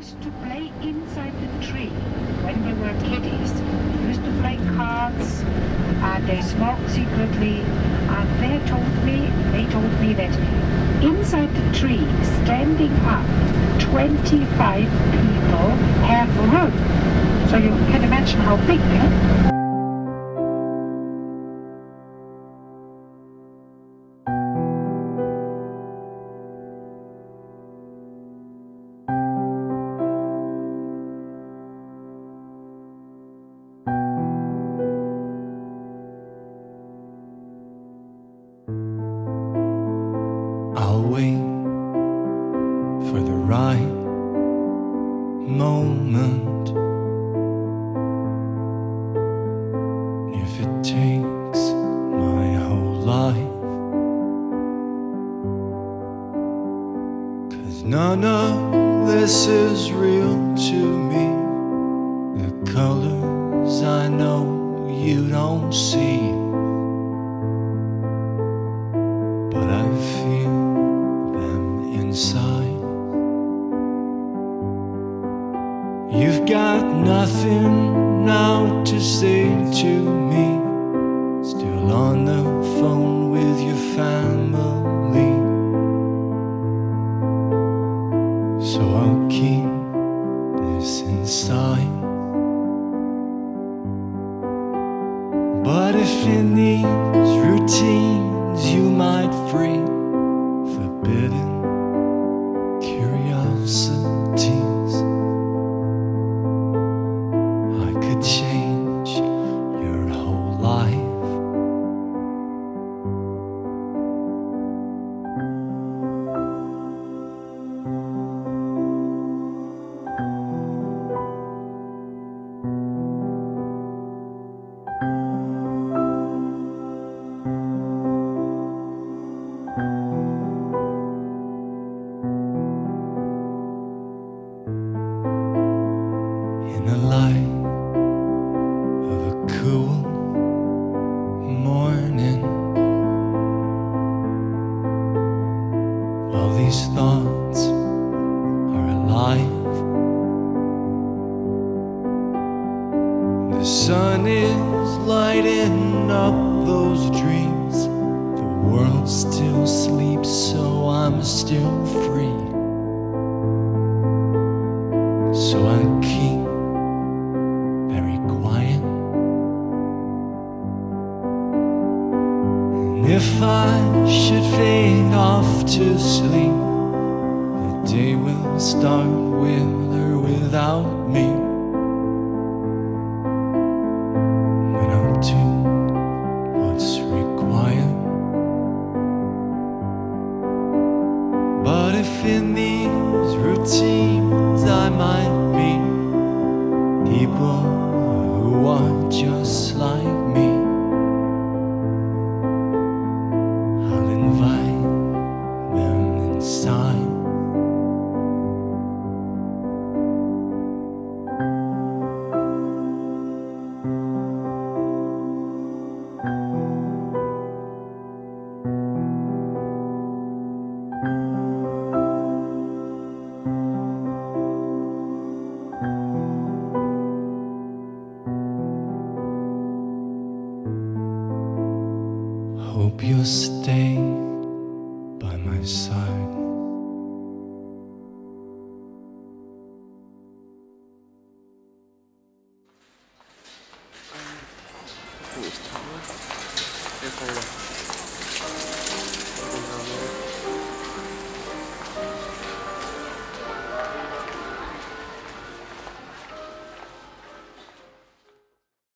used to play inside the tree when they were kiddies. They used to play cards and they smoked secretly, and they told me that inside the tree, standing up, 25 people have room. So you can imagine how big, eh? I'll wait for the right moment. If it takes my whole life, 'cause none of this is real to me. The colors I know you don't see, but I feel them inside. You've got nothing now to say to me, still on the phone with your family. So I'll keep this inside. But if in these routines you might free forbidden curiosities, I could change your whole life. In the light of a cool morning, all these thoughts are alive. The sun is lighting up those dreams. The world still sleeps, so I'm still free. So I keep very quiet, and if I should fade off to sleep, the day will start with or without me. When I'll do what's required. But if in these routines I might meet people who are just like me, I'll invite them inside. Hope you'll stay by my side. Tuh,